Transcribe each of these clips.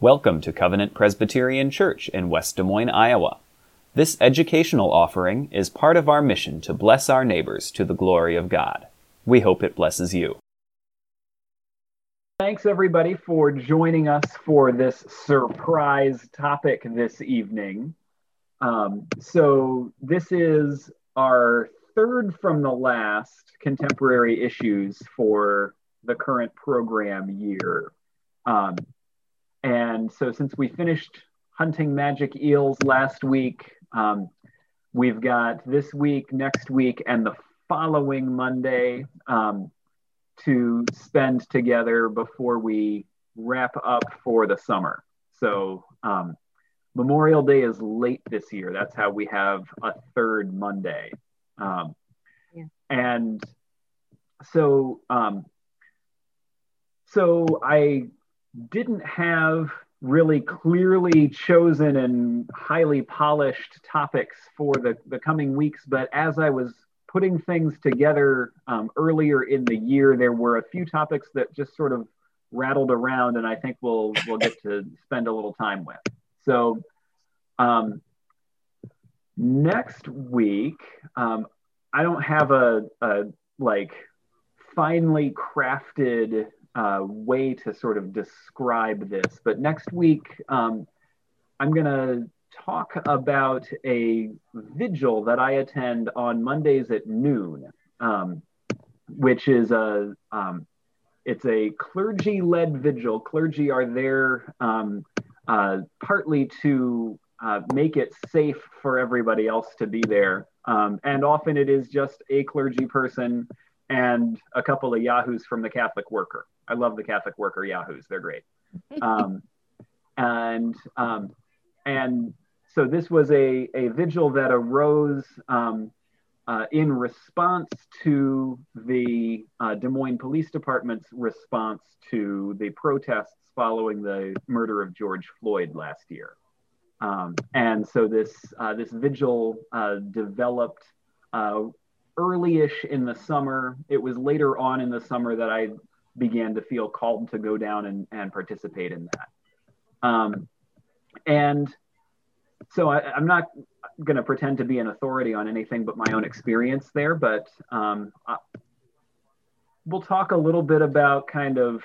Welcome to Covenant Presbyterian Church in West Des Moines, Iowa. This educational offering is part of our mission to bless our neighbors to the glory of God. We hope it blesses you. Thanks everybody for joining us for this surprise topic this evening. So this is our third from the last contemporary issues for the current program year. And so since we finished hunting magic eels last week, we've got this week, next week, and the following Monday to spend together before we wrap up for the summer. So Memorial Day is late this year. That's how we have a third Monday. And so I didn't have really clearly chosen and highly polished topics for the coming weeks, but as I was putting things together earlier in the year, there were a few topics that just sort of rattled around, and I think we'll get to spend a little time with. So next week, I don't have a like finely crafted way to sort of describe this, but next week I'm gonna talk about a vigil that I attend on Mondays at noon, which is it's a clergy-led vigil. Clergy are there partly to make it safe for everybody else to be there, and often it is just a clergy person and a couple of yahoos from the Catholic Worker. I love the Catholic Worker yahoos; they're great. And so this was a vigil that arose in response to the Des Moines Police Department's response to the protests following the murder of George Floyd last year. And so this vigil developed early-ish in the summer. It was later on in the summer that I began to feel called to go down and participate in that. And so I'm not going to pretend to be an authority on anything but my own experience there, but we'll talk a little bit about kind of,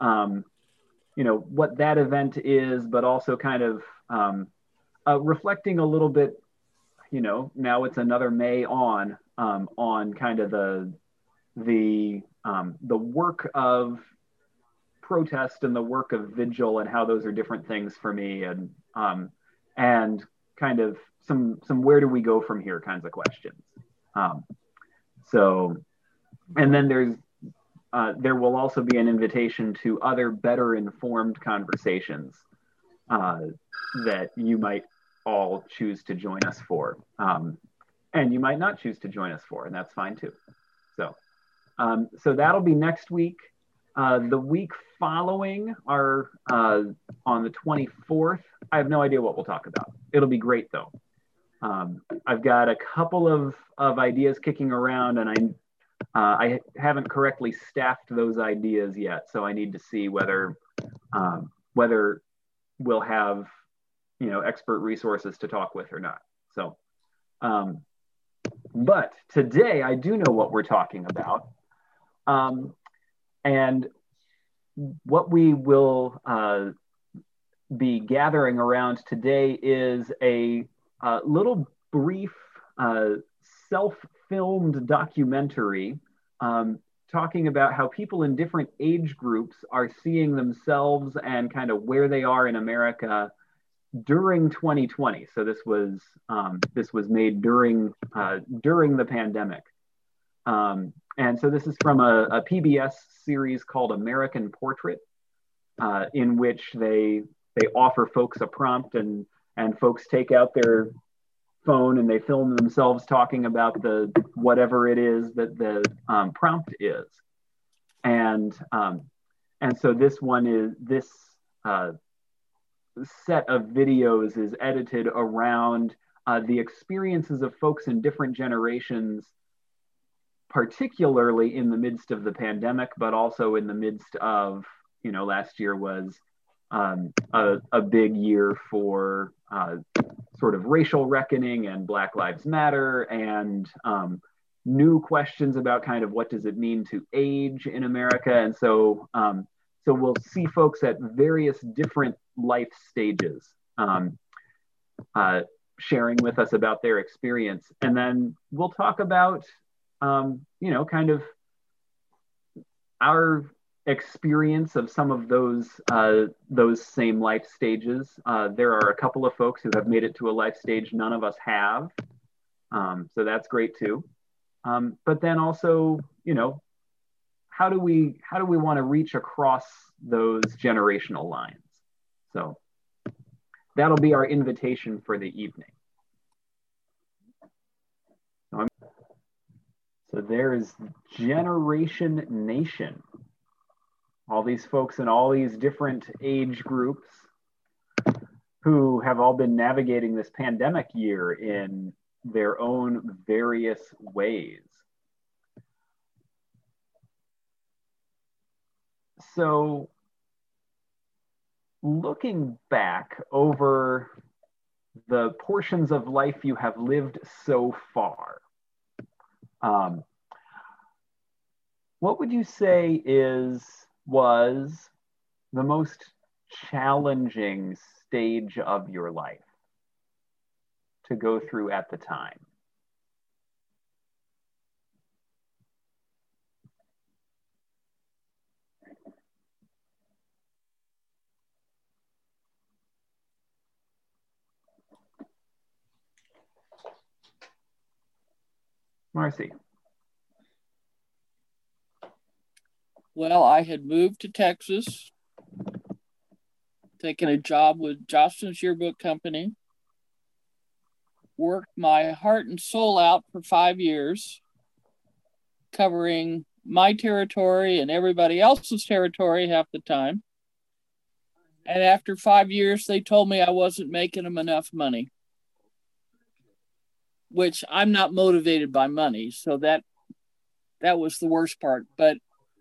what that event is, but also kind of reflecting a little bit, now it's another May on kind of the work of protest and the work of vigil and how those are different things for me, and kind of some where do we go from here kinds of questions. And then there will also be an invitation to other better informed conversations that you might all choose to join us for, and you might not choose to join us for, and that's fine too. So that'll be next week. The week following are on the 24th. I have no idea what we'll talk about. It'll be great though. I've got a couple of ideas kicking around, and I haven't correctly staffed those ideas yet. So I need to see whether we'll have expert resources to talk with or not. So, but today I do know what we're talking about. And what we will be gathering around today is a little brief self-filmed documentary talking about how people in different age groups are seeing themselves and kind of where they are in America during 2020. So this was made during the pandemic. And so this is from a PBS series called American Portrait, in which they offer folks a prompt, and folks take out their phone and they film themselves talking about the whatever it is that the prompt is. And so this set of videos is edited around the experiences of folks in different generations, particularly in the midst of the pandemic, but also in the midst of, last year was a big year for sort of racial reckoning and Black Lives Matter, and new questions about kind of what does it mean to age in America. And so we'll see folks at various different life stages sharing with us about their experience. And then we'll talk about, kind of our experience of some of those same life stages. There are a couple of folks who have made it to a life stage none of us have. So that's great too. But then also, how do we want to reach across those generational lines? So that'll be our invitation for the evening. So there's Generation Nation. All these folks in all these different age groups who have all been navigating this pandemic year in their own various ways. So looking back over the portions of life you have lived so far, what would you say was the most challenging stage of your life to go through at the time? Marcy. Well, I had moved to Texas, taken a job with Jostens Yearbook Company, worked my heart and soul out for 5 years, covering my territory and everybody else's territory half the time. And after 5 years, they told me I wasn't making them enough money, which I'm not motivated by money. So that was the worst part. But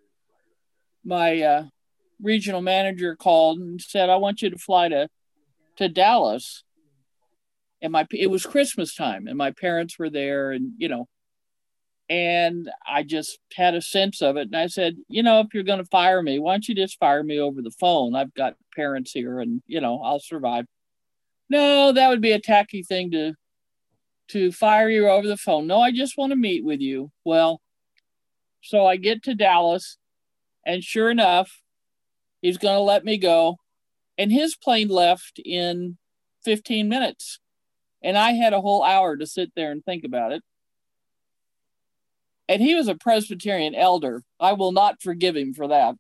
my regional manager called and said, I want you to fly to Dallas. And it was Christmas time and my parents were there, and, and I just had a sense of it. And I said, if you're going to fire me, why don't you just fire me over the phone? I've got parents here and, I'll survive. No, that would be a tacky thing to fire you over the phone. No, I just want to meet with you. Well, so I get to Dallas, and sure enough, he's going to let me go. And his plane left in 15 minutes. And I had a whole hour to sit there and think about it. And he was a Presbyterian elder. I will not forgive him for that.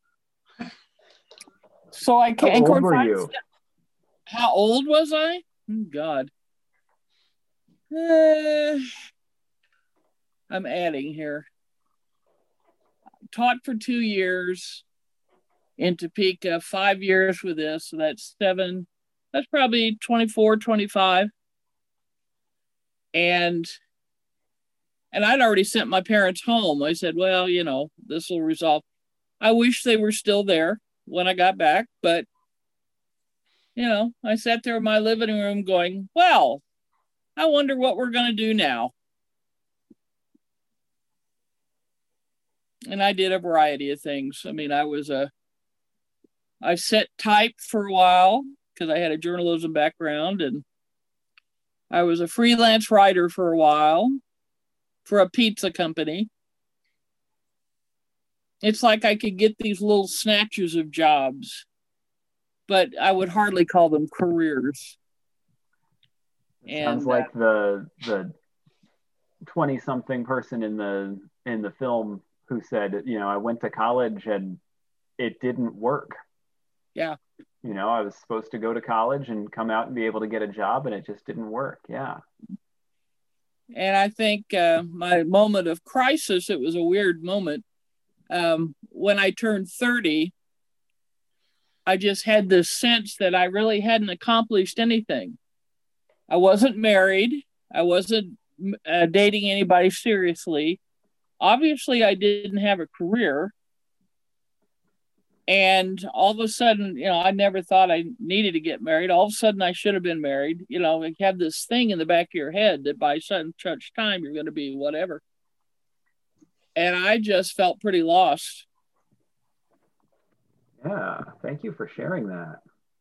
So I can't. How old were you? How old was I? Oh, God. I'm adding here. Taught for 2 years in Topeka, 5 years with this. So that's 7. That's probably 24, 25. And I'd already sent my parents home. I said, well, this will resolve. I wish they were still there when I got back. But, I sat there in my living room going, well, I wonder what we're going to do now. And I did a variety of things. I mean, I set type for a while because I had a journalism background, and I was a freelance writer for a while for a pizza company. It's like I could get these little snatches of jobs, but I would hardly call them careers. Sounds like the 20-something person in the film who said, I went to college and it didn't work. Yeah. I was supposed to go to college and come out and be able to get a job, and it just didn't work. Yeah. And I think my moment of crisis, it was a weird moment. When I turned 30, I just had this sense that I really hadn't accomplished anything. I wasn't married. I wasn't dating anybody seriously. Obviously, I didn't have a career. And all of a sudden, I never thought I needed to get married. All of a sudden, I should have been married. You have this thing in the back of your head that by such time you're going to be whatever. And I just felt pretty lost. Yeah, thank you for sharing that.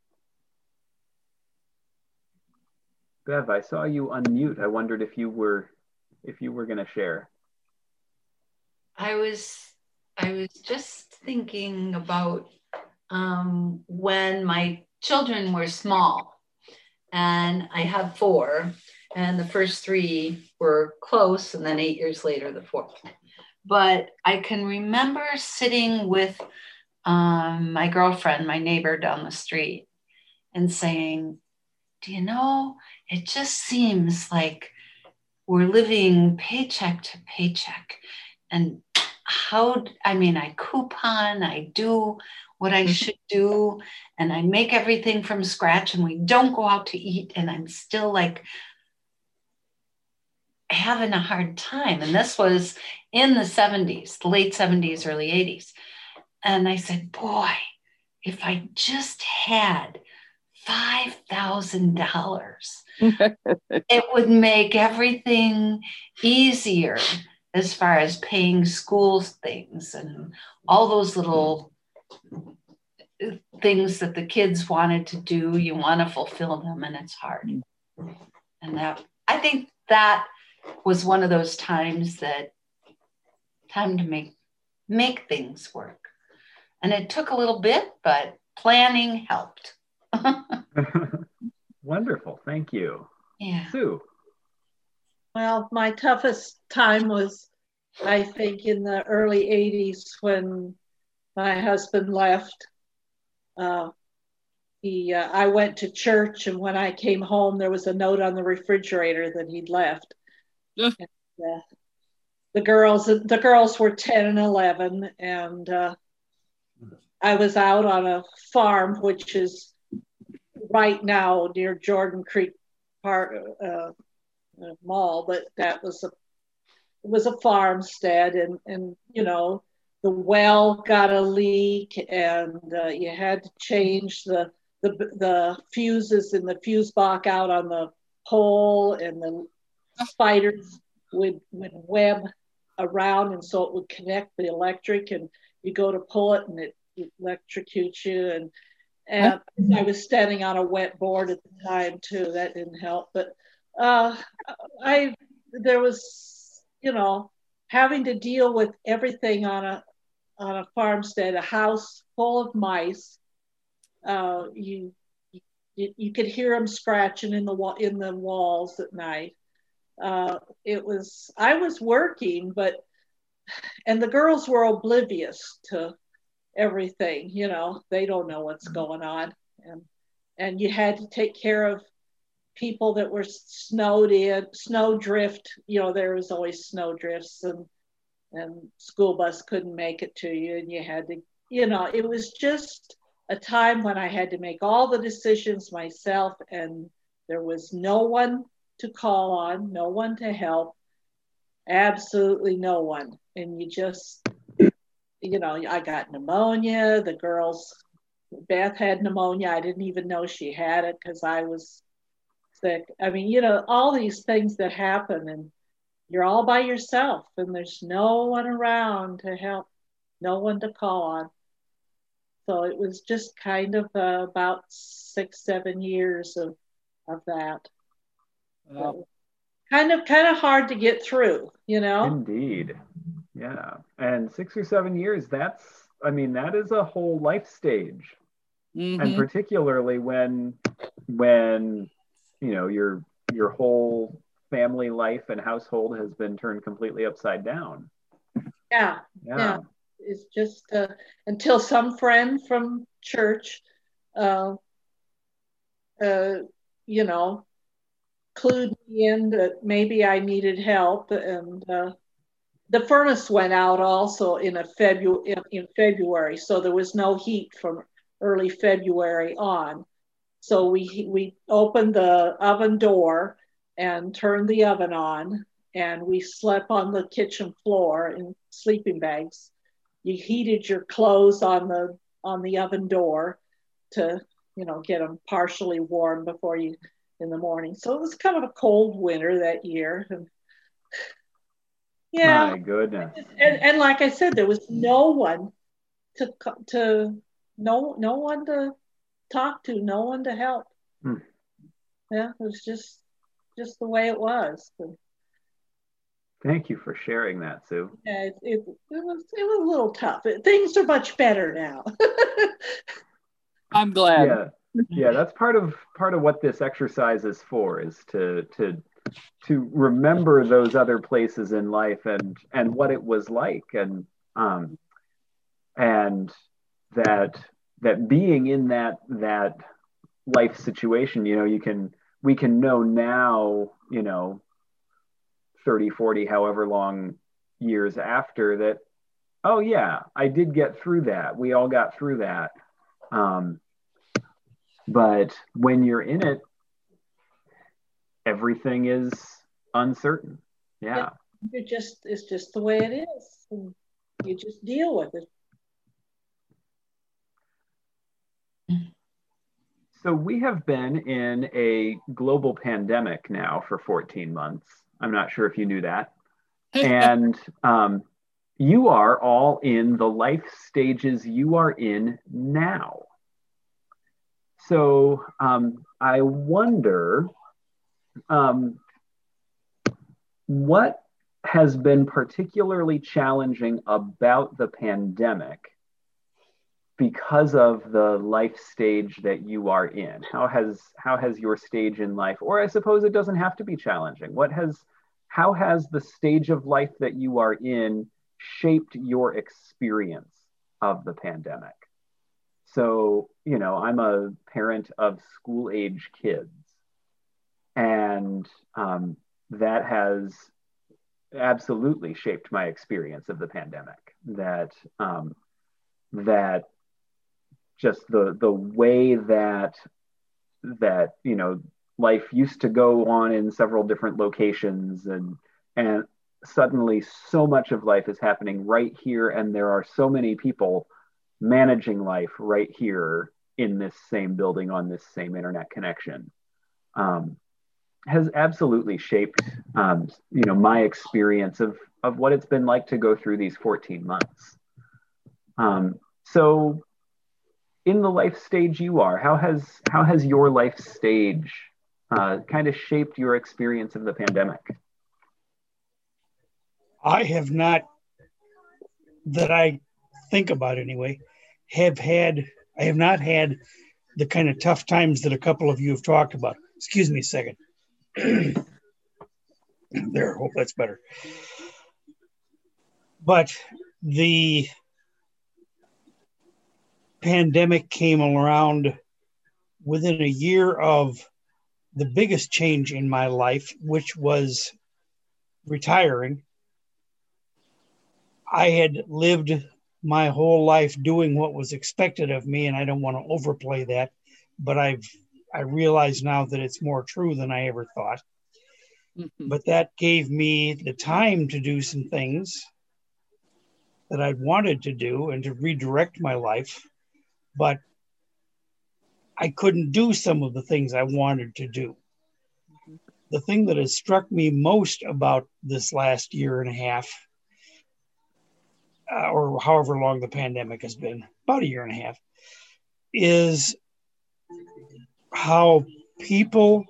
Bev, I saw you unmute. I wondered if you were going to share. I was just thinking about when my children were small, and I have 4, and the first 3 were close, and then 8 years later, the 4th. But I can remember sitting with my girlfriend, my neighbor down the street, and saying, do you know, it just seems like we're living paycheck to paycheck. And I coupon, I do what I should do, and I make everything from scratch, and we don't go out to eat, and I'm still like having a hard time. And this was in the 70s, the late 70s, early 80s. And I said, boy, if I just had $5,000, it would make everything easier as far as paying school things and all those little things that the kids wanted to do. You want to fulfill them, and it's hard. And I think that was one of those times to make things work. And it took a little bit, but planning helped. Wonderful. Thank you. Yeah. Sue. Well, my toughest time was, I think, in the early 80s when my husband left. I went to church, and when I came home, there was a note on the refrigerator that he'd left. And, the girls were 10 and 11, and I was out on a farm, which is right now near Jordan Creek Park Mall, but that was it was a farmstead, and the well got a leak, and you had to change the fuses in the fuse box out on the pole, and the spiders would web around, and so it would connect the electric, and you go to pull it and it electrocutes you, and I was standing on a wet board at the time too. That didn't help, but there was having to deal with everything on a farmstead, a house full of mice. You could hear them scratching in the walls at night. I was working, and the girls were oblivious to everything. They don't know what's going on, and you had to take care of people that were snowed in, snow drift. There was always snow drifts, and school bus couldn't make it to you, and you had to, it was just a time when I had to make all the decisions myself, and there was no one to call on, no one to help, absolutely no one. And you just, I got pneumonia. The girls, Beth had pneumonia. I didn't even know she had it because I was sick. All these things that happen, and you're all by yourself, and there's no one around to help, no one to call on. So it was just kind of about 6-7 years of that. Wow. Kind of hard to get through, Indeed. Yeah. And 6 or 7 years, that is a whole life stage. Mm-hmm. And particularly when your whole family life and household has been turned completely upside down. Yeah. It's just until some friend from church clued me in that maybe I needed help, and the furnace went out also in February, so there was no heat from early February on. So we opened the oven door and turned the oven on, and we slept on the kitchen floor in sleeping bags. You heated your clothes on the on the oven door to, get them partially warm before you in the morning. So it was kind of a cold winter that year. And yeah. My goodness. And like I said, there was no one no one to talk to, no one to help. Yeah, it was just the way it was. Thank you for sharing that, Sue. Yeah, it was a little tough. Things are much better now. I'm glad. Yeah, that's part of what this exercise is for, is to remember those other places in life and what it was like, and that being in that life situation, we can know now, 30, 40, however long years after that, oh yeah, I did get through that. We all got through that. But when you're in it, everything is uncertain. Yeah. It's just the way it is. And you just deal with it. So we have been in a global pandemic now for 14 months. I'm not sure if you knew that. And you are all in the life stages you are in now. So I wonder what has been particularly challenging about the pandemic because of the life stage that you are in. How has your stage in life, or I suppose it doesn't have to be challenging, how has the stage of life that you are in shaped your experience of the pandemic? So, I'm a parent of school-age kids, and that has absolutely shaped my experience of the pandemic. That just the way that life used to go on in several different locations, and suddenly so much of life is happening right here, and there are so many people managing life right here in this same building on this same internet connection, has absolutely shaped my experience of what it's been like to go through these 14 months. So in the life stage you are, how has your life stage kind of shaped your experience of the pandemic? I have not, that I think about anyway, I have not had the kind of tough times that a couple of you have talked about. Excuse me a second. There, hope that's better. But the pandemic came around within a year of the biggest change in my life, which was retiring. I had lived my whole life doing what was expected of me, and I don't want to overplay that, but I realize now that it's more true than I ever thought. Mm-hmm. But that gave me the time to do some things that I'd wanted to do and to redirect my life, but I couldn't do some of the things I wanted to do. Mm-hmm. The thing that has struck me most about this last year and a half, or however long the pandemic has been, about a year and a half, is how people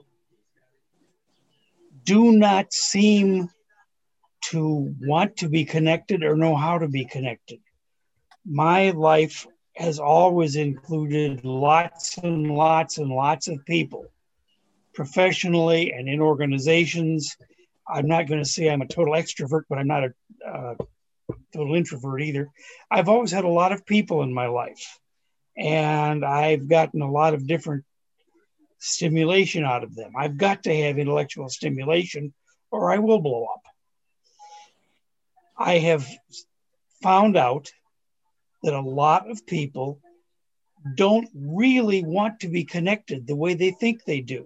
do not seem to want to be connected or know how to be connected. My life has always included lots and lots and lots of people, professionally and in organizations. I'm not going to say I'm a total extrovert, but I'm not a total introvert either. I've always had a lot of people in my life, and I've gotten a lot of different stimulation out of them. I've got to have intellectual stimulation or I will blow up. I have found out that a lot of people don't really want to be connected the way they think they do.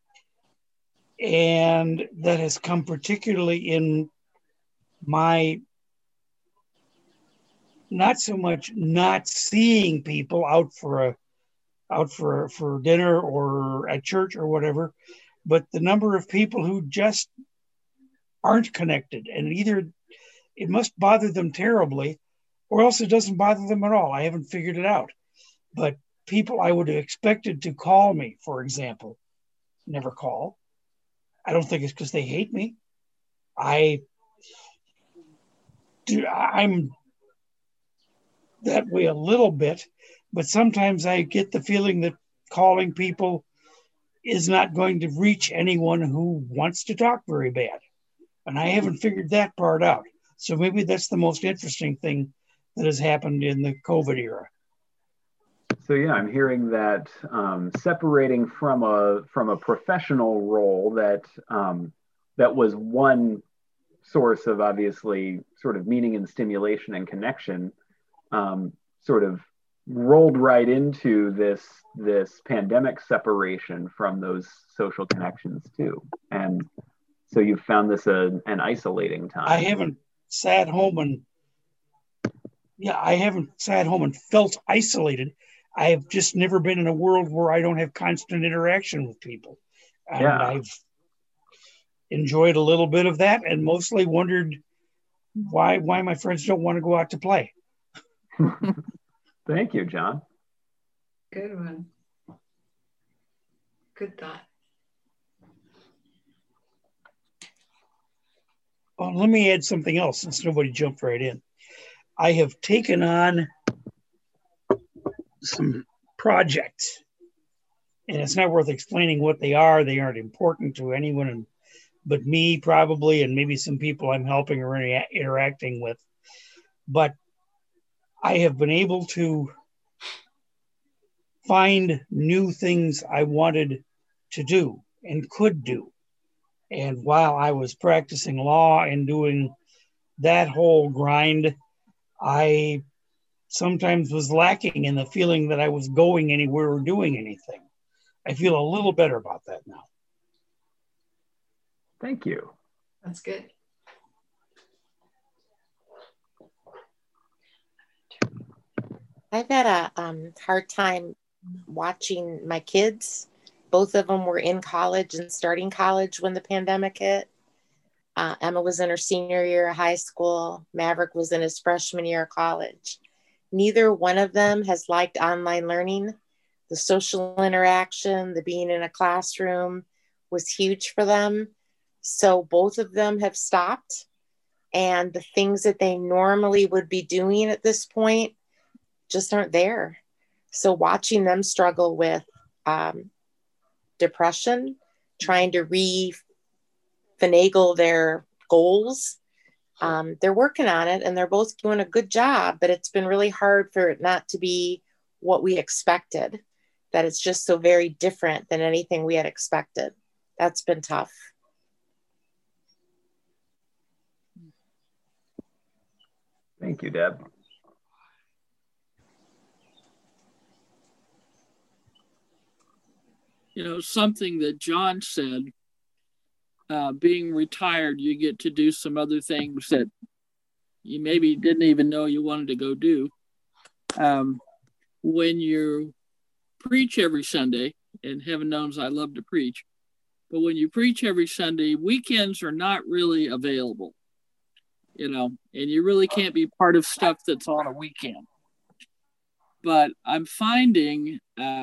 And that has come particularly in my not so much not seeing people out for dinner or at church or whatever, but the number of people who just aren't connected, and either it must bother them terribly or else it doesn't bother them at all. I haven't figured it out. But people I would have expected to call me, for example, never call. I don't think it's because they hate me. I'm that way a little bit, but sometimes I get the feeling that calling people is not going to reach anyone who wants to talk very bad. And I haven't figured that part out. So maybe that's the most interesting thing that has happened in the COVID era. So yeah, I'm hearing that separating from a professional role that was one source of obviously sort of meaning and stimulation and connection, sort of rolled right into this pandemic separation from those social connections too. And so you've found this an isolating time. I haven't sat home and felt isolated. I've just never been in a world where I don't have constant interaction with people. And I've enjoyed a little bit of that and mostly wondered why my friends don't want to go out to play. Thank you, John. Good one. Good thought. Well, let me add something else since nobody jumped right in. I have taken on some projects, and it's not worth explaining what they are. They aren't important to anyone but me, probably, and maybe some people I'm helping or interacting with. But I have been able to find new things I wanted to do and could do. And while I was practicing law and doing that whole grind, I sometimes was lacking in the feeling that I was going anywhere or doing anything. I feel a little better about that now. Thank you. That's good. I've had a hard time watching my kids. Both of them were in college and starting college when the pandemic hit. Emma was in her senior year of high school. Maverick was in his freshman year of college. Neither one of them has liked online learning. The social interaction, the being in a classroom was huge for them. So both of them have stopped. And the things that they normally would be doing at this point just aren't there. So watching them struggle with depression, trying to finagle their goals. They're working on it and they're both doing a good job, but it's been really hard for it not to be what we expected, that it's just so very different than anything we had expected. That's been tough. Thank you, Deb. You know, something that John said, being retired, you get to do some other things that you maybe didn't even know you wanted to go do. When you preach every Sunday, and heaven knows I love to preach, but when you preach every Sunday, weekends are not really available, you know, and you really can't be part of stuff that's on a weekend. But I'm finding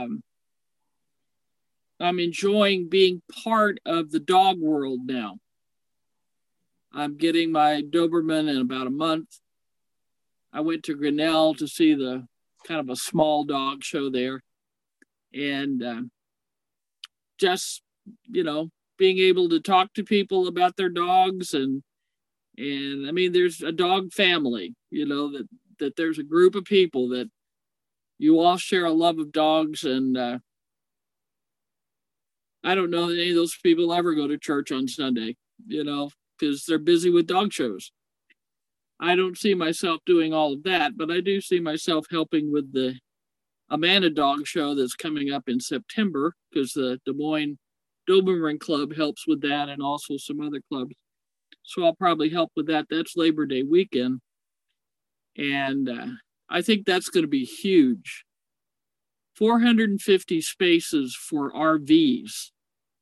I'm enjoying being part of the dog world now. I'm getting my Doberman in about a month. I went to Grinnell to see the kind of a small dog show there. And just, you know, being able to talk to people about their dogs. And I mean, there's a dog family, you know, that there's a group of people that you all share a love of dogs. And I don't know that any of those people ever go to church on Sunday, you know, because they're busy with dog shows. I don't see myself doing all of that, but I do see myself helping with the Amana Dog Show that's coming up in September, because the Des Moines Doberman Club helps with that and also some other clubs. So I'll probably help with that. That's Labor Day weekend. And I think that's going to be huge. 450 spaces for RVs.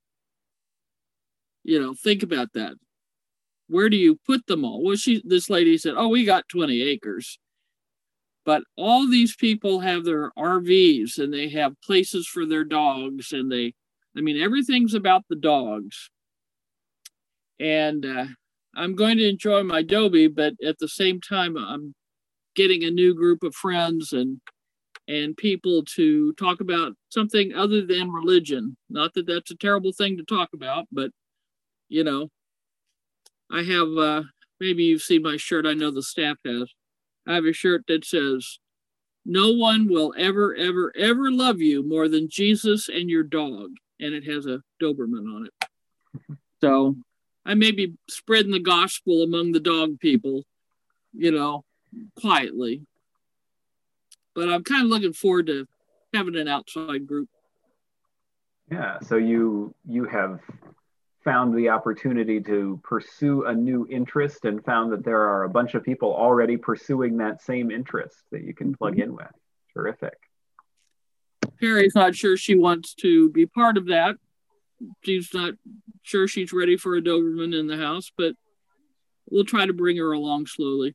You know, think about that. Where do you put them all? Well, this lady said, oh, we got 20 acres. But all these people have their RVs and they have places for their dogs. And everything's about the dogs. And I'm going to enjoy my Dobie, but at the same time, I'm getting a new group of friends and people to talk about something other than religion. Not that that's a terrible thing to talk about, but, you know, I have, maybe you've seen my shirt. I know the staff has. I have a shirt that says, no one will ever, ever, ever love you more than Jesus and your dog. And it has a Doberman on it. So I may be spreading the gospel among the dog people, you know, quietly. But I'm kind of looking forward to having an outside group. Yeah, so you have found the opportunity to pursue a new interest and found that there are a bunch of people already pursuing that same interest that you can plug in with. Terrific. Perry's not sure she wants to be part of that. She's not sure she's ready for a Doberman in the house, but we'll try to bring her along slowly.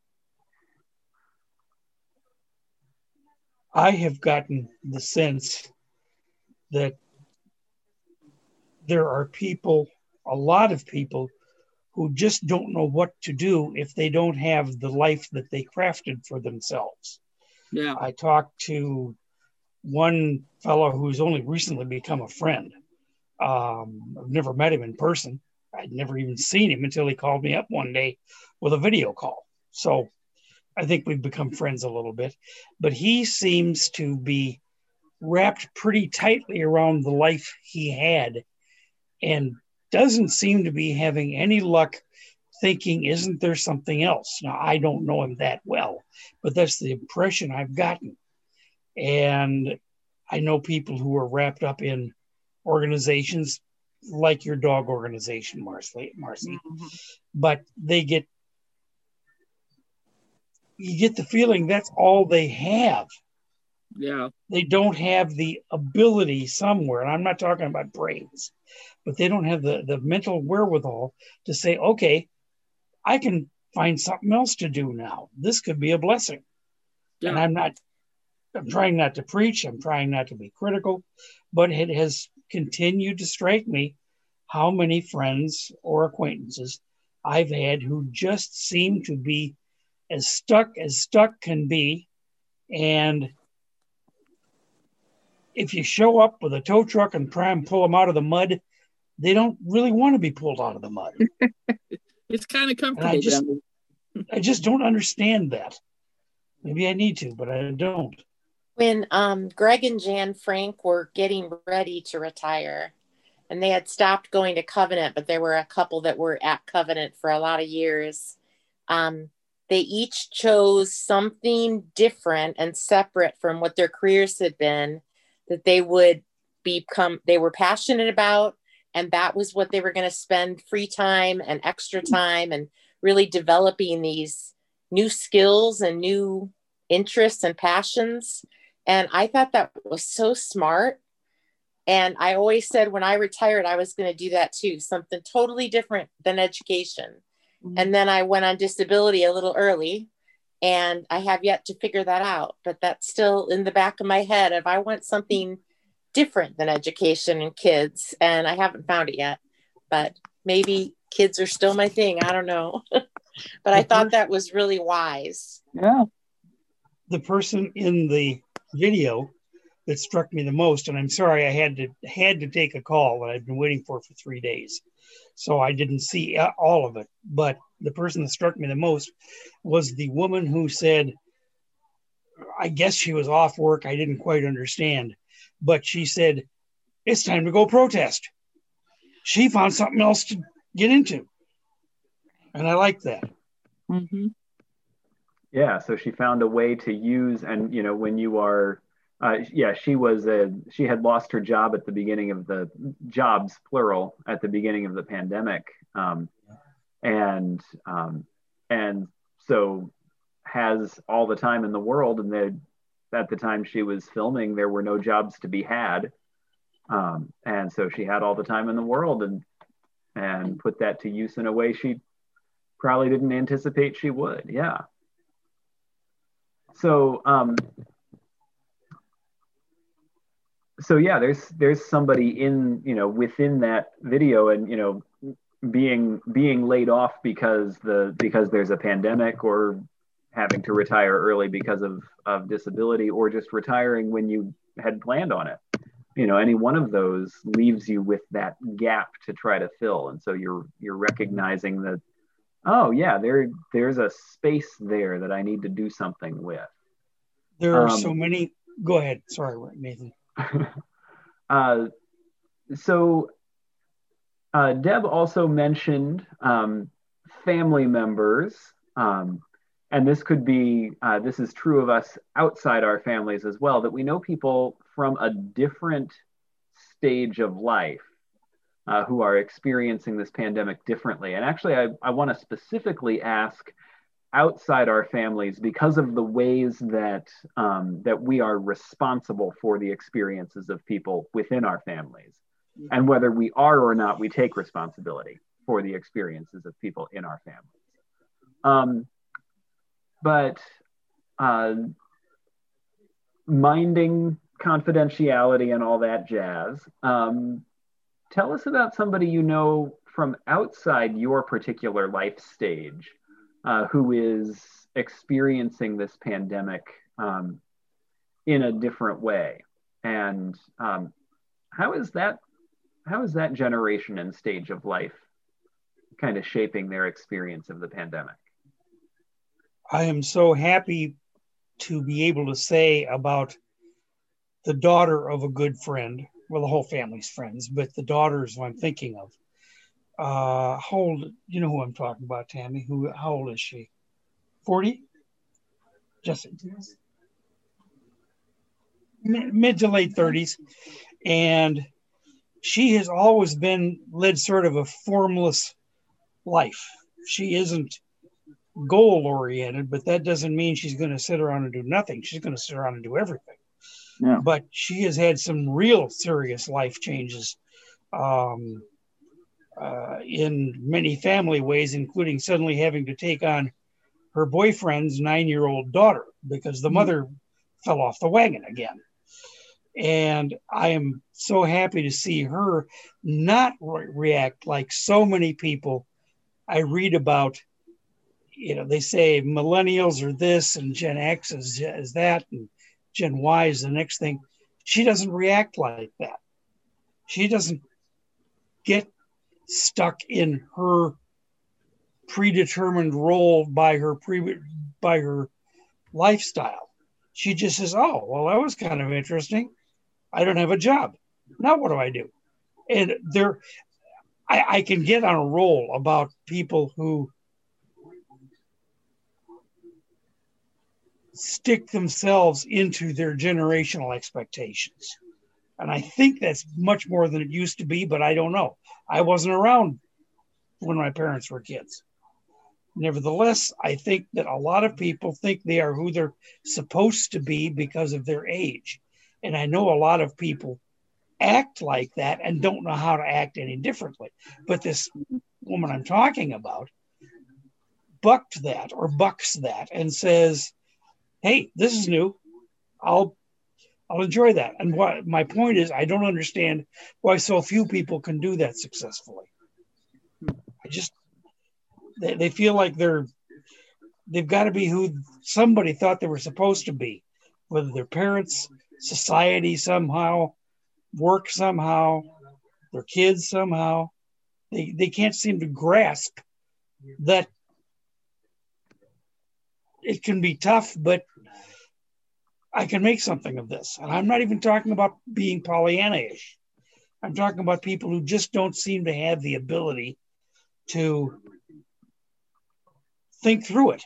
I have gotten the sense that there are people, a lot of people, who just don't know what to do if they don't have the life that they crafted for themselves. Yeah. I talked to one fellow who's only recently become a friend. I've never met him in person. I'd never even seen him until he called me up one day with a video call. So I think we've become friends a little bit. But he seems to be wrapped pretty tightly around the life he had and doesn't seem to be having any luck thinking, isn't there something else? Now, I don't know him that well, but that's the impression I've gotten. And I know people who are wrapped up in organizations like your dog organization, Marcy. Mm-hmm. But you get the feeling that's all they have. Yeah. They don't have the ability somewhere, and I'm not talking about brains, but they don't have the mental wherewithal to say, okay, I can find something else to do now. This could be a blessing. Yeah. And I'm trying not to preach. I'm trying not to be critical, but it has continued to strike me how many friends or acquaintances I've had who just seem to be as stuck can be. And if you show up with a tow truck and try and pull them out of the mud, they don't really want to be pulled out of the mud. It's kind of comfortable. I just don't understand that. Maybe I need to, but I don't. When Greg and Jan Frank were getting ready to retire, and they had stopped going to Covenant, but there were a couple that were at Covenant for a lot of years, they each chose something different and separate from what their careers had been that they were passionate about, and that was what they were going to spend free time and extra time and really developing these new skills and new interests and passions. And I thought that was so smart. And I always said when I retired, I was going to do that too, something totally different than education. Mm-hmm. And then I went on disability a little early, and I have yet to figure that out. But that's still in the back of my head if I want something different than education and kids, and I haven't found it yet. But maybe kids are still my thing. I don't know. But I thought that was really wise. Yeah. The person in the video that struck me the most, and I'm sorry I had to take a call that I've been waiting for 3 days, so I didn't see all of it, but the person that struck me the most was the woman who said, I guess she was off work, I didn't quite understand, but she said, it's time to go protest. She found something else to get into, and I like that. Mm-hmm. Yeah, so she found a way to use, and you know, when you are, she had lost her job at the beginning of the jobs, plural, at the beginning of the pandemic, and so has all the time in the world, and at the time she was filming, there were no jobs to be had. And so she had all the time in the world and put that to use in a way she probably didn't anticipate she would. Yeah. So, so yeah, there's somebody in, within that video, and, being laid off because there's a pandemic, or having to retire early because of disability, or just retiring when you had planned on it. Any one of those leaves you with that gap to try to fill. And so you're recognizing that, oh yeah, there's a space there that I need to do something with. There are so many. Go ahead. Sorry, Nathan. So Deb also mentioned family members, and this could be, this is true of us outside our families as well, that we know people from a different stage of life who are experiencing this pandemic differently. And actually, I want to specifically ask outside our families, because of the ways that that we are responsible for the experiences of people within our families, and whether we are or not, we take responsibility for the experiences of people in our families. But minding confidentiality and all that jazz, tell us about somebody you know from outside your particular life stage who is experiencing this pandemic in a different way. And how is that generation and stage of life kind of shaping their experience of the pandemic? I am so happy to be able to say about the daughter of a good friend. Well, the whole family's friends, but the daughter is who I'm thinking of. How old? You know who I'm talking about, Tammy? How old is she? 40? Just mid to late 30s. And she has always led sort of a formless life. She isn't goal oriented, but that doesn't mean she's going to sit around and do nothing. She's going to sit around and do everything. Yeah. But she has had some real serious life changes in many family ways, including suddenly having to take on her boyfriend's 9-year-old daughter because the mother fell off the wagon again. And I am so happy to see her not react like so many people I read about. They say millennials are this and Gen X is that and Gen Y is the next thing. She doesn't react like that. She doesn't get stuck in her predetermined role by her lifestyle. She just says, oh, well, that was kind of interesting. I don't have a job. Now what do I do? And I can get on a roll about people who stick themselves into their generational expectations. And I think that's much more than it used to be, but I don't know. I wasn't around when my parents were kids. Nevertheless, I think that a lot of people think they are who they're supposed to be because of their age. And I know a lot of people act like that and don't know how to act any differently. But this woman I'm talking about bucks that and says, hey, this is new. I'll enjoy that. And what my point is, I don't understand why so few people can do that successfully. They feel like they've got to be who somebody thought they were supposed to be, whether their parents, society somehow, work somehow, their kids somehow. They can't seem to grasp that it can be tough, but I can make something of this. And I'm not even talking about being Pollyanna-ish. I'm talking about people who just don't seem to have the ability to think through it.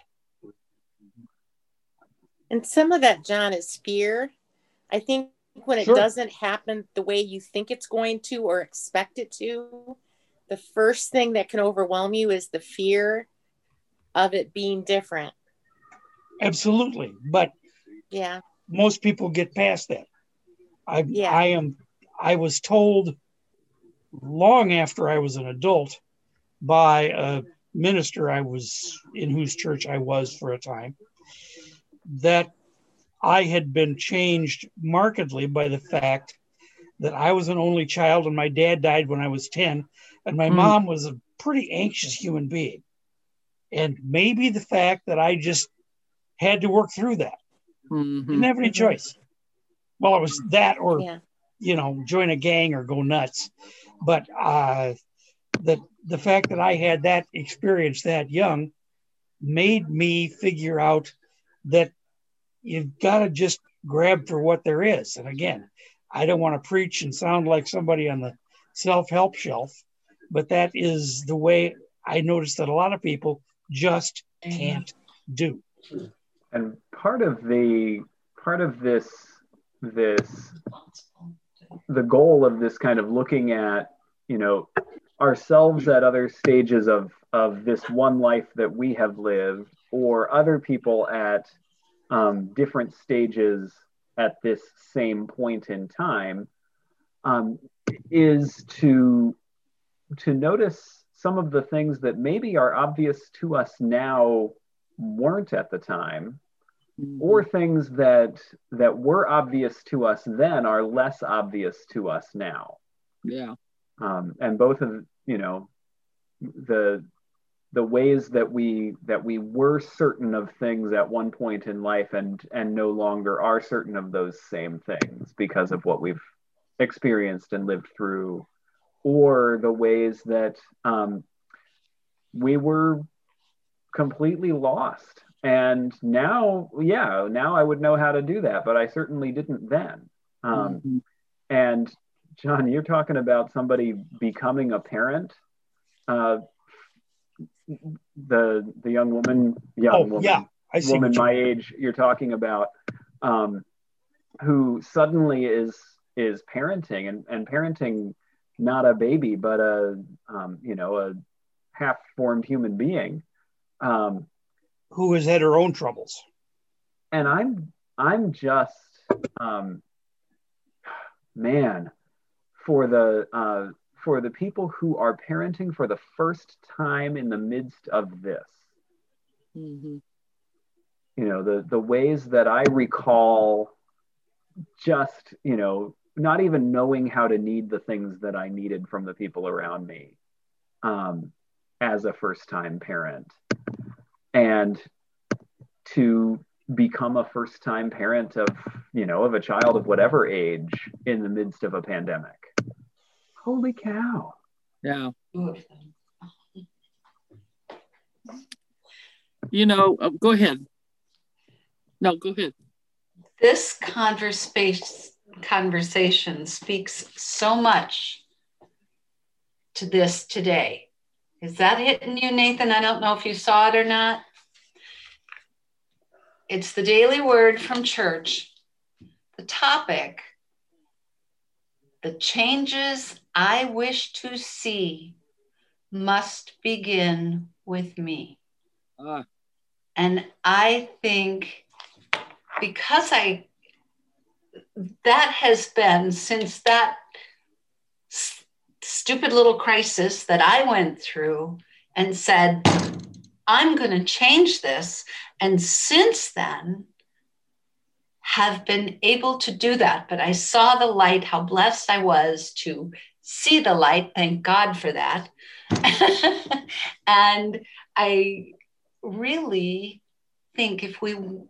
And some of that, John, is fear. I think when it doesn't happen the way you think it's going to or expect it to, the first thing that can overwhelm you is the fear of it being different. Absolutely. But Yeah. most people get past that. Yeah. I was told long after I was an adult by a minister I was in, whose church I was for a time, that I had been changed markedly by the fact that I was an only child and my dad died when I was 10, and my mom was a pretty anxious human being. And maybe the fact that I just had to work through that. Didn't have any choice. Well, it was that or, join a gang or go nuts. But the fact that I had that experience that young made me figure out that you've got to just grab for what there is. And again, I don't want to preach and sound like somebody on the self-help shelf, but that is the way I noticed that a lot of people just can't do. And part of this, the goal of this kind of looking at, ourselves at other stages of this one life that we have lived, or other people at different stages at this same point in time, is to notice some of the things that maybe are obvious to us now weren't at the time, or things that were obvious to us then are less obvious to us now. Yeah. And both of the ways that we were certain of things at one point in life and no longer are certain of those same things because of what we've experienced and lived through, or the ways that we were completely lost. And now I would know how to do that, but I certainly didn't then. And John, you're talking about somebody becoming a parent. The young woman, woman my age you're talking about, who suddenly is parenting and parenting not a baby, but a half-formed human being, who has had her own troubles. And I'm just man, for the people who are parenting for the first time in the midst of this. The ways that I recall just, not even knowing how to need the things that I needed from the people around me as a first-time parent. And to become a first-time parent of a child of whatever age in the midst of a pandemic. Holy cow. Yeah. Go ahead. No, go ahead. This conversation speaks so much to this today. Is that hitting you, Nathan? I don't know if you saw it or not. It's the daily word from church. The topic, the changes I wish to see must begin with me. And I think because that has been since that stupid little crisis that I went through and said, I'm going to change this. And since then, have been able to do that. But I saw the light, how blessed I was to see the light. Thank God for that. And I really think if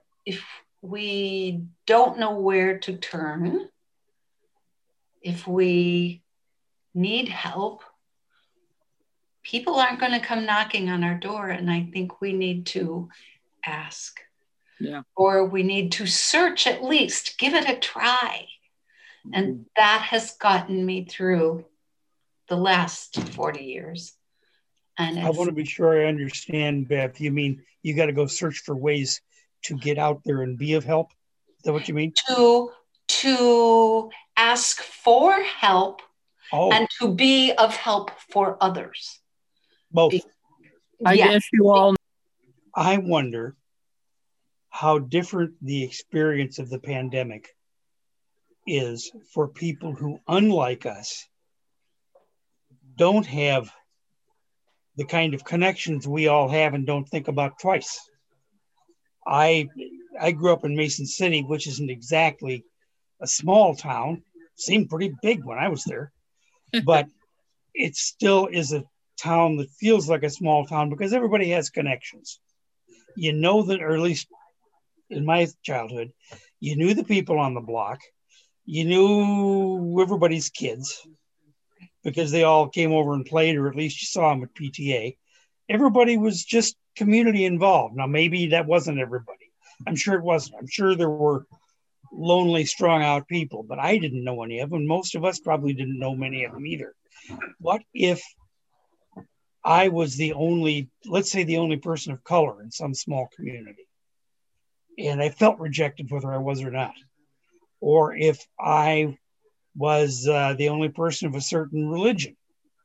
we don't know where to turn, if we need help, people aren't going to come knocking on our door. And I think we need to ask. Yeah. Or we need to search, at least give it a try. And that has gotten me through the last 40 years. And I want to be sure I understand, Beth. You mean you got to go search for ways to get out there and be of help? Is that what you mean? To ask for help and to be of help for others. Both. I guess you all. I wonder how different the experience of the pandemic is for people who, unlike us, don't have the kind of connections we all have and don't think about twice. I grew up in Mason City, which isn't exactly a small town. Seemed pretty big when I was there, but it still is a town that feels like a small town because everybody has connections. You know that, or at least in my childhood, you knew the people on the block. You knew everybody's kids because they all came over and played, or at least you saw them at PTA. Everybody was just community involved. Now, maybe that wasn't everybody. I'm sure it wasn't. I'm sure there were lonely, strung out people, but I didn't know any of them. Most of us probably didn't know many of them either. What if I was the only, let's say the only person of color in some small community, and I felt rejected whether I was or not? Or if I was the only person of a certain religion,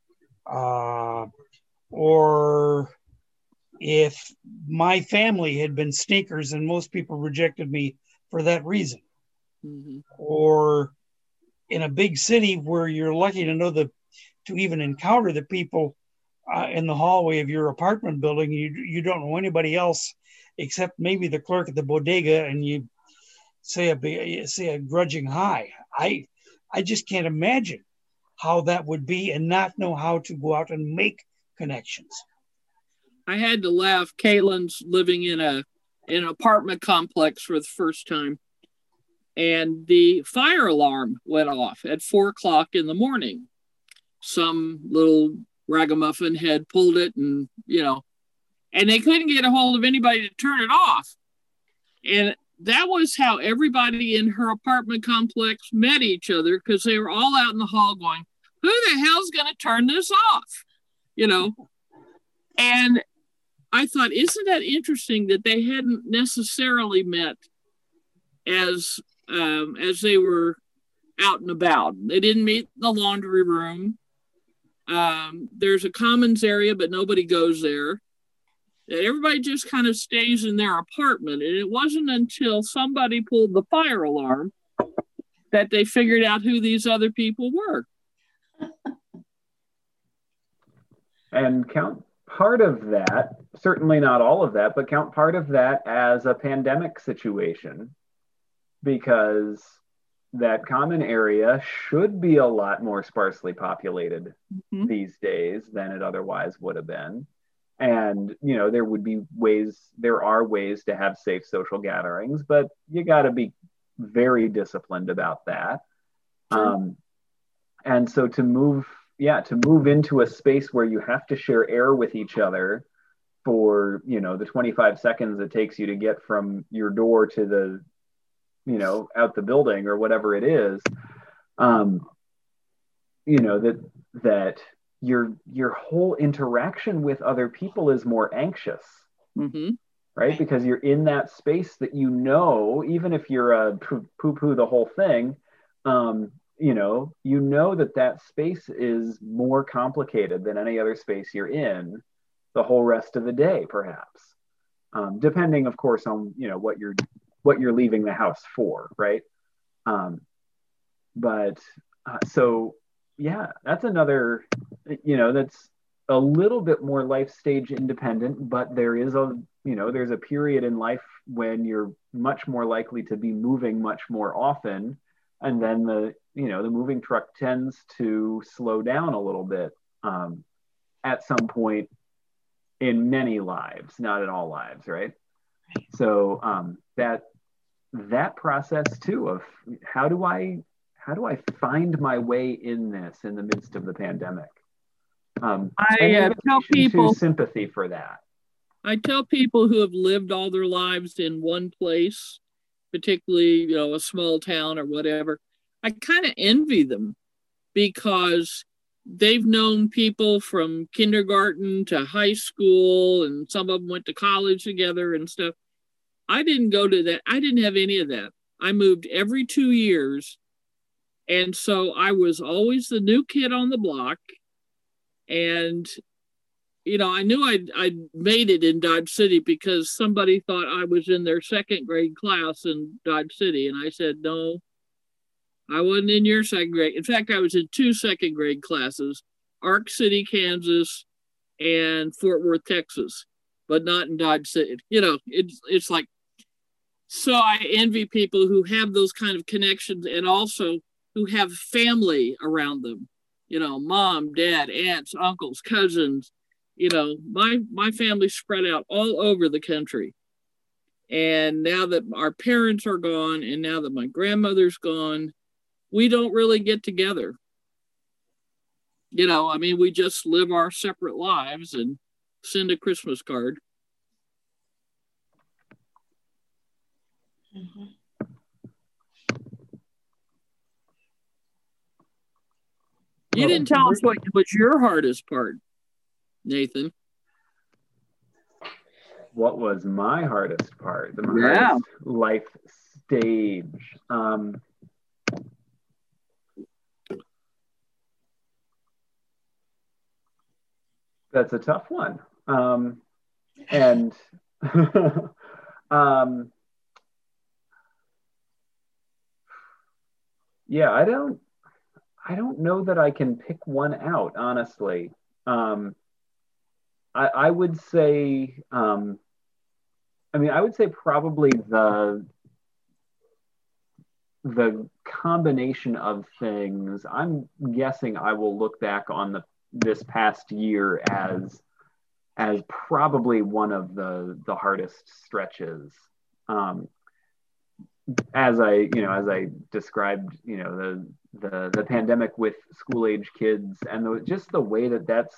or if my family had been sneakers and most people rejected me for that reason, or in a big city where you're lucky to even encounter the people in the hallway of your apartment building, you don't know anybody else except maybe the clerk at the bodega, and you say a grudging hi. I just can't imagine how that would be and not know how to go out and make connections. I had to laugh. Caitlin's living in an apartment complex for the first time, and the fire alarm went off at 4:00 in the morning. Some little ragamuffin had pulled it, and they couldn't get a hold of anybody to turn it off. And that was how everybody in her apartment complex met each other, because they were all out in the hall going, who the hell's going to turn this off? And I thought, isn't that interesting that they hadn't necessarily met as they were out and about. They didn't meet in the laundry room. There's a commons area, but nobody goes there. Everybody just kind of stays in their apartment. And it wasn't until somebody pulled the fire alarm that they figured out who these other people were. And count part of that, certainly not all of that, but count part of that as a pandemic situation, because that common area should be a lot more sparsely populated these days than it otherwise would have been. And, there are ways to have safe social gatherings, but you got to be very disciplined about that. Sure. And so to move into a space where you have to share air with each other for, the 25 seconds it takes you to get from your door to the, out the building or whatever it is, that your whole interaction with other people is more anxious, right? Because you're in that space that, even if you're a poo-poo the whole thing, that space is more complicated than any other space you're in the whole rest of the day, perhaps, depending, of course, on what you're leaving the house for, right? That's another, that's a little bit more life stage independent, but there is there's a period in life when you're much more likely to be moving much more often. And then the moving truck tends to slow down a little bit at some point in many lives, not in all lives, right? So that process too of how do I find my way in this in the midst of the pandemic? I tell people sympathy for that. I tell people who have lived all their lives in one place, particularly, a small town or whatever, I kind of envy them, because they've known people from kindergarten to high school, and some of them went to college together and stuff. I didn't go to that. I didn't have any of that. I moved every 2 years. And so I was always the new kid on the block. And I knew I'd made it in Dodge City because somebody thought I was in their second grade class in Dodge City. And I said, no, I wasn't in your second grade. In fact, I was in two second grade classes, Ark City, Kansas, and Fort Worth, Texas, but not in Dodge City. It's like, so I envy people who have those kind of connections and also who have family around them, mom, dad, aunts, uncles, cousins. My family's spread out all over the country. And now that our parents are gone and now that my grandmother's gone, we don't really get together. We just live our separate lives and send a Christmas card. Mm-hmm. You didn't tell us what was your hardest part, Nathan. What was my hardest part? The hardest life stage. That's a tough one. And yeah, I don't know that I can pick one out, honestly. I would say, I would say probably the combination of things. I'm guessing I will look back on this past year as probably one of the hardest stretches. As I described, the pandemic with school age kids and just the way that's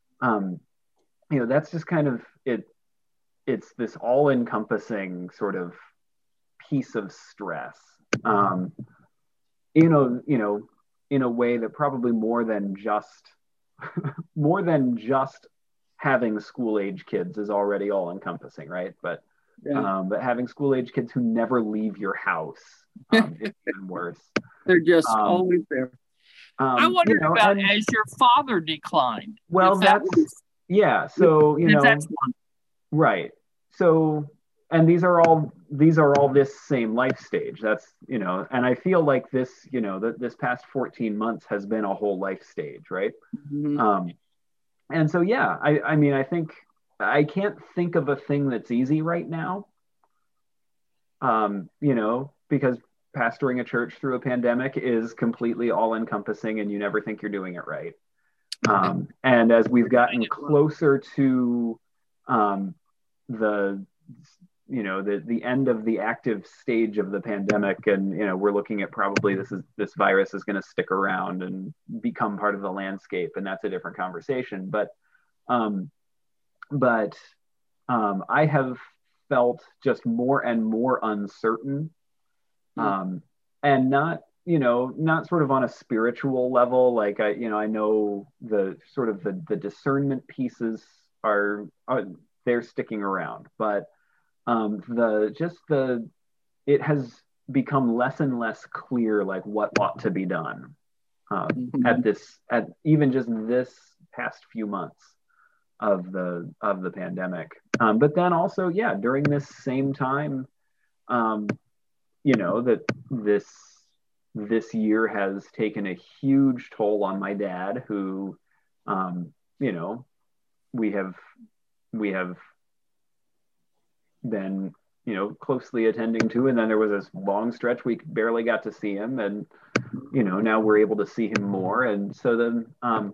just kind of it's this all encompassing sort of piece of stress, in a way that probably more than just having school age kids is already all encompassing, right? But having school age kids who never leave your house is even worse. They're just always there. I wondered about as your father declined. Well, So that's one. Right. So, and these are all this same life stage. That's and I feel like this this past 14 months has been a whole life stage, right? Mm-hmm. And so I think I can't think of a thing that's easy right now. Because pastoring a church through a pandemic is completely all-encompassing, and you never think you're doing it right. And as we've gotten closer to the end of the active stage of the pandemic, and we're looking at probably this virus is going to stick around and become part of the landscape, and that's a different conversation. But I have felt just more and more uncertain, and not sort of on a spiritual level. Like I know the sort of the discernment pieces are they're sticking around, but it has become less and less clear like what ought to be done at even just this past few months of the pandemic. But then also, during this same time, that this year has taken a huge toll on my dad, who, we have been, closely attending to. And then there was this long stretch we barely got to see him, and, now we're able to see him more. And so then,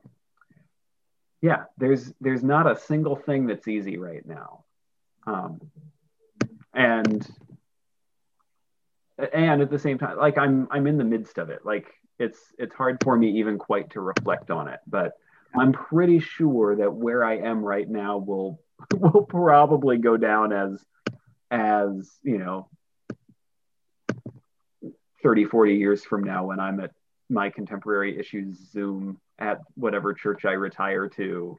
there's not a single thing that's easy right now. And at the same time, like I'm in the midst of it. Like it's hard for me even quite to reflect on it, but I'm pretty sure that where I am right now will probably go down as 30, 40 years from now, when I'm at my Contemporary Issues Zoom at whatever church I retire to.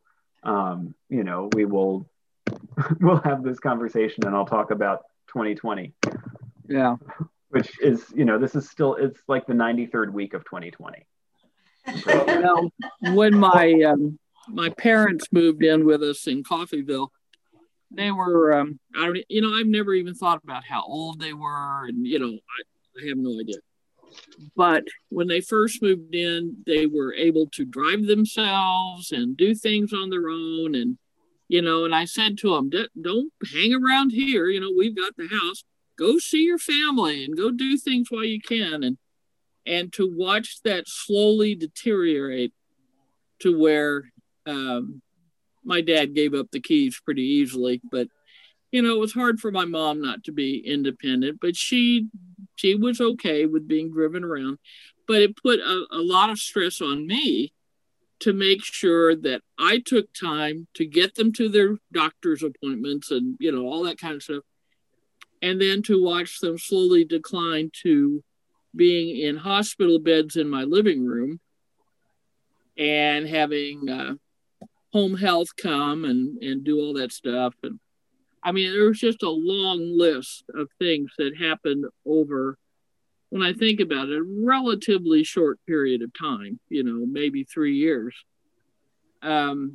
We'll have this conversation, and I'll talk about 2020. Yeah. Which is, this is still, it's like the 93rd week of 2020. When my my parents moved in with us in Coffeyville, they were, I've never even thought about how old they were. And, I have no idea. But when they first moved in, they were able to drive themselves and do things on their own. And, and I said to them, don't hang around here. We've got the house. Go see your family and go do things while you can. And to watch that slowly deteriorate to where my dad gave up the keys pretty easily. But, it was hard for my mom not to be independent, but she was okay with being driven around. But it put a lot of stress on me to make sure that I took time to get them to their doctor's appointments and, all that kind of stuff. And then to watch them slowly decline to being in hospital beds in my living room and having home health come and do all that stuff. And there was just a long list of things that happened over, when I think about it, a relatively short period of time, maybe 3 years. And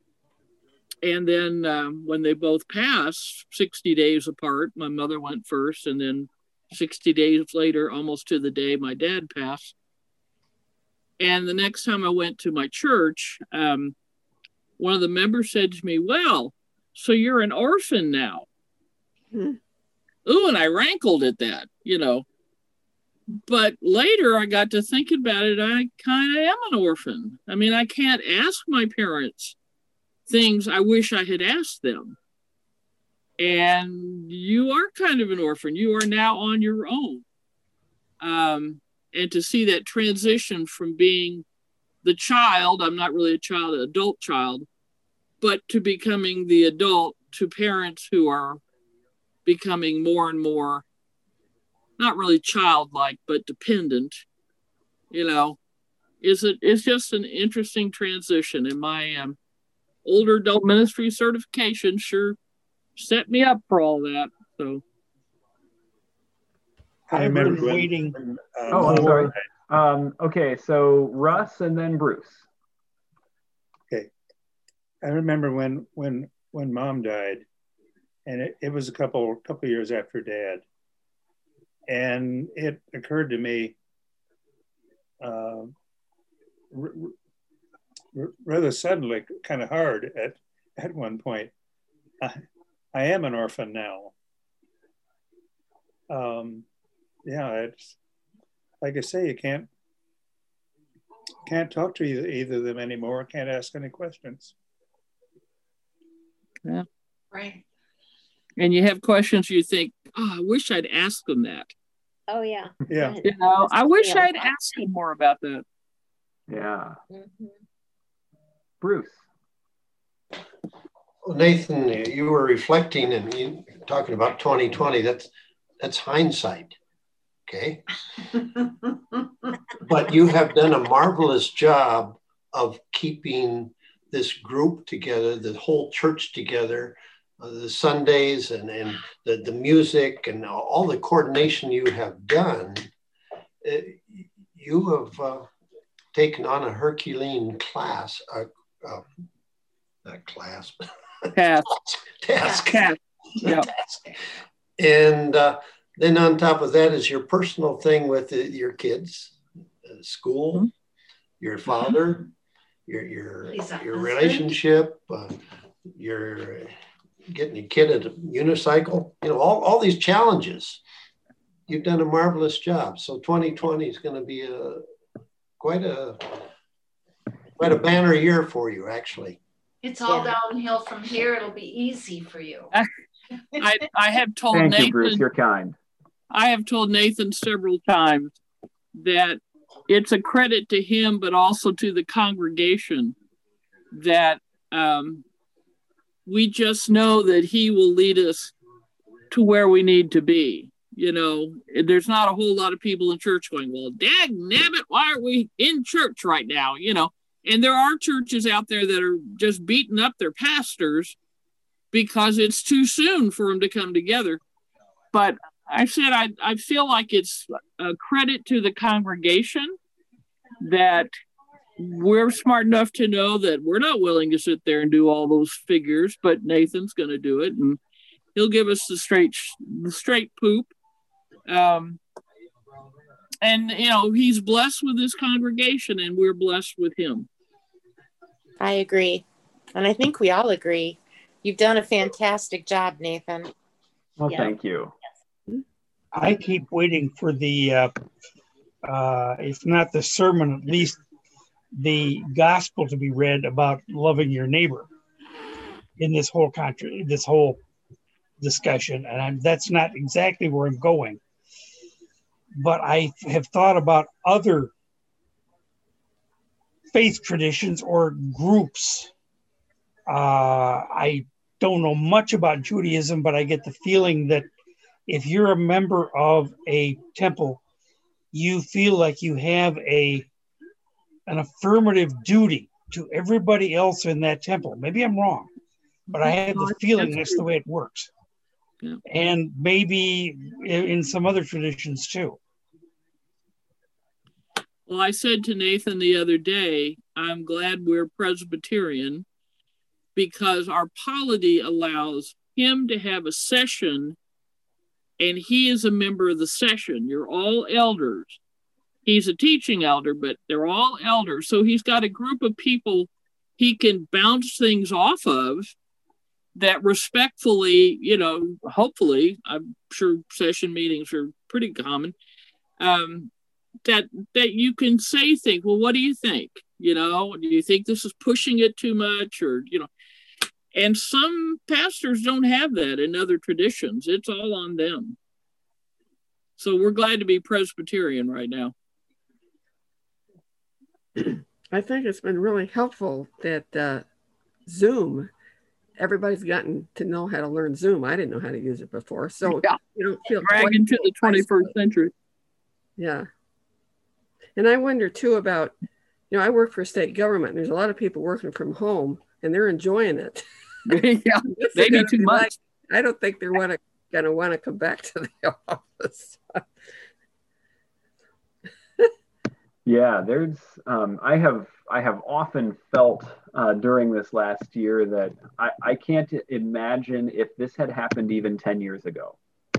then when they both passed, 60 days apart, my mother went first, and then 60 days later, almost to the day, my dad passed. And the next time I went to my church, one of the members said to me, "Well, so you're an orphan now." Ooh, and I rankled at that, But later I got to think about it. I kind of am an orphan. I can't ask my parents things I wish I had asked them. And you are kind of an orphan. You are now on your own. And to see that transition from being the child, I'm not really a child, an adult child, but to becoming the adult to parents who are becoming more and more, not really childlike, but dependent, it's just an interesting transition. And my older adult ministry certification sure set me up for all that. So I remember waiting. I'm sorry. Okay, so Russ and then Bruce. Okay, I remember when Mom died, and it was a couple years after Dad, and it occurred to me rather suddenly, kind of hard at one point. I am an orphan now. It's like I say, you can't talk to either of them anymore. Can't ask any questions. Yeah. Right. And you have questions you think, I wish I'd asked them that. Oh, yeah. Yeah. I wish I'd asked them more about that. Yeah. Mm-hmm. Bruce. Well, Nathan, you were reflecting and talking about 2020. That's hindsight. Okay. But you have done a marvelous job of keeping this group together, the whole church together, the Sundays and the music and all the coordination you have done. You have taken on a Herculean task. Yeah. And then on top of that is your personal thing with your kids, school, mm-hmm. your father, your relationship, your getting a kid at a unicycle, all these challenges. You've done a marvelous job. So 2020 is going to be quite a banner year for you, actually. It's all downhill from here. It'll be easy for you. I have told Thank Nathan, you, Bruce. You're kind. I have told Nathan several times that it's a credit to him, but also to the congregation that we just know that he will lead us to where we need to be. There's not a whole lot of people in church going, well, dag nabbit, why aren't we in church right now? And there are churches out there that are just beating up their pastors because it's too soon for them to come together. But I said, I feel like it's a credit to the congregation that we're smart enough to know that we're not willing to sit there and do all those figures, but Nathan's going to do it, and he'll give us the straight poop. And, he's blessed with his congregation, and we're blessed with him. I agree. And I think we all agree. You've done a fantastic job, Nathan. Well, thank you. I keep waiting for the, if not the sermon, at least the gospel to be read about loving your neighbor in this whole discussion. And that's not exactly where I'm going. But I have thought about other faith traditions or groups. I don't know much about Judaism, but I get the feeling that if you're a member of a temple, you feel like you have an affirmative duty to everybody else in that temple. Maybe I'm wrong, but I have the feeling that's the way it works. Yeah. And maybe in some other traditions too. Well, I said to Nathan the other day, I'm glad we're Presbyterian because our polity allows him to have a session and he is a member of the session. You're all elders. He's a teaching elder, but they're all elders. So he's got a group of people he can bounce things off of that respectfully, hopefully, I'm sure session meetings are pretty common, that you can say things. Well, what do you think? Do you think this is pushing it too much? Or, and some pastors don't have that in other traditions. It's all on them. So we're glad to be Presbyterian right now. I think it's been really helpful that Zoom, everybody's gotten to know how to learn Zoom. I didn't know how to use it before. So you don't feel drag into the 21st century. Yeah. And I wonder too about, I work for state government. And there's a lot of people working from home and they're enjoying it. Yeah, maybe too much. I don't think they're going to want to come back to the office. Yeah, there's. I have often felt during this last year that I can't imagine if this had happened even 10 years ago,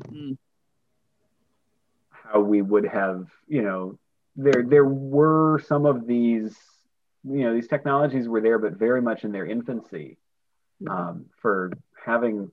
how we would have. There were some of these. These technologies were there, but very much in their infancy. For having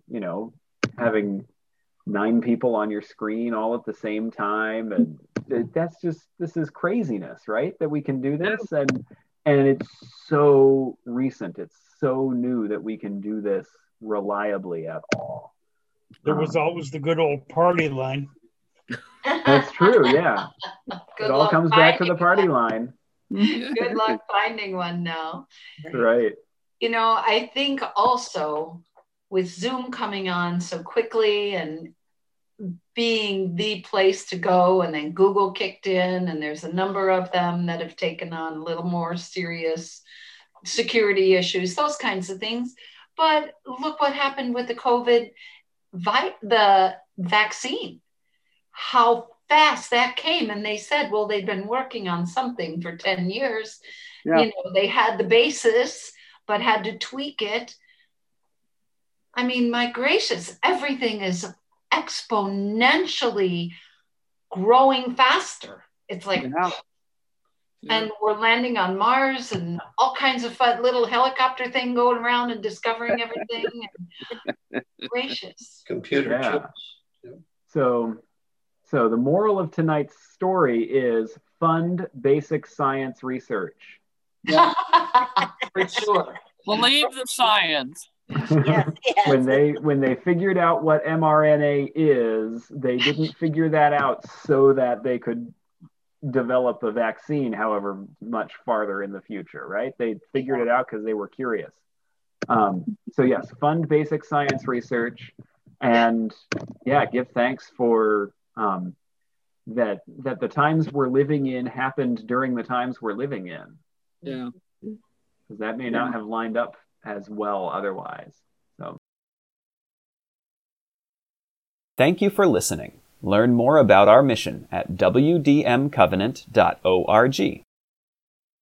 9 people on your screen all at the same time, and this is craziness, right? That we can do this, and it's so recent, it's so new that we can do this reliably at all. There was always the good old party line. That's true, yeah. It all comes back to the party line. Good luck finding one now. Right. I think also with Zoom coming on so quickly and being the place to go, and then Google kicked in, and there's a number of them that have taken on a little more serious security issues, those kinds of things. But look what happened with the COVID, the vaccine, how fast that came. And they said, well, they'd been working on something for 10 years. Yeah. They had the basis, but had to tweak it. I mean, my gracious, everything is exponentially growing faster. It's like, and we're landing on Mars and all kinds of fun little helicopter thing going around and discovering everything. Gracious. Computer chips. Yeah. So the moral of tonight's story is fund basic science research. Yeah, for sure. Believe the science. Yes. When they figured out what mRNA is, they didn't figure that out so that they could develop a vaccine however much farther in the future, right? They figured it out because they were curious. So yes, fund basic science research, and give thanks for that the times we're living in happened during the times we're living in. Yeah. Because that may not have lined up as well otherwise. So thank you for listening. Learn more about our mission at wdmcovenant.org.